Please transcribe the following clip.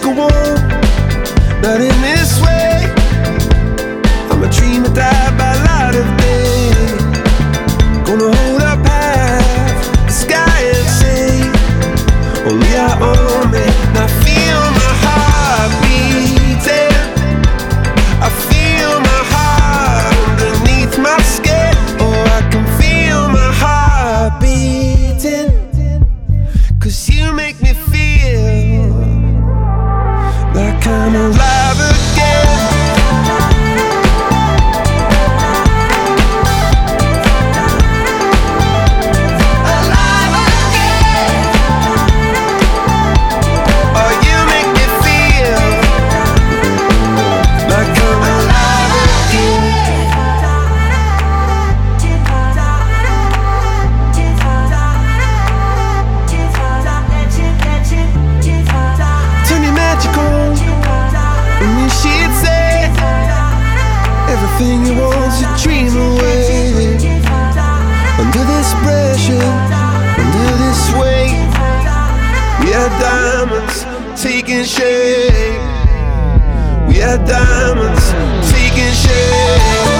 go on, not in this way. I'm a dream that died by light of day. Gonna hold up half the sky and say, only I own me. Now feel my heart beating, I feel my heart underneath my skin. Oh, I can feel my heart beating, 'cause you make me feel like I'm alive again. Alive again. Oh, you make me feel like I'm alive again. Turn your magic on, and then she'd say everything you want's a dream away. Under this pressure, under this weight, we are diamonds taking shape. We are diamonds taking shape.